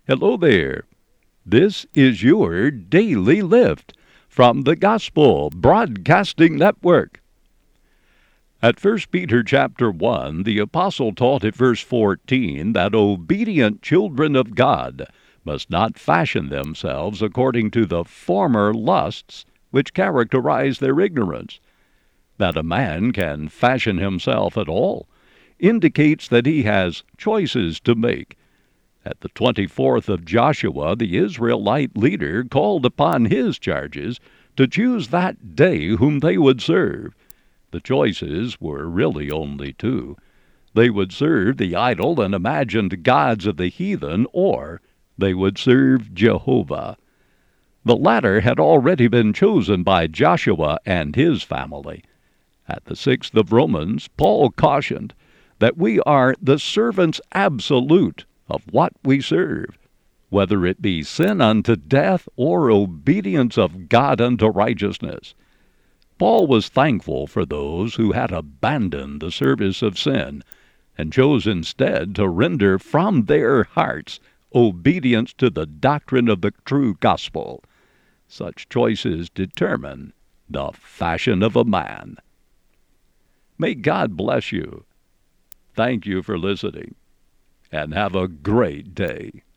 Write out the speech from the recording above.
Hello there. This is your Daily Lift from the Gospel Broadcasting Network. At 1 Peter chapter 1, the apostle taught at verse 14 that obedient children of God must not fashion themselves according to the former lusts which characterize their ignorance. That a man can fashion himself at all indicates that he has choices to make. At the 24th of Joshua, the Israelite leader called upon his charges to choose that day whom they would serve. The choices were really only two. They would serve the idol and imagined gods of the heathen, or they would serve Jehovah. The latter had already been chosen by Joshua and his family. At the 6th of Romans, Paul cautioned that we are the servants absolute of what we serve, whether it be sin unto death or obedience of God unto righteousness. Paul was thankful for those who had abandoned the service of sin and chose instead to render from their hearts obedience to the doctrine of the true gospel. Such choices determine the fashion of a man. May God bless you. Thank you for listening, and have a great day.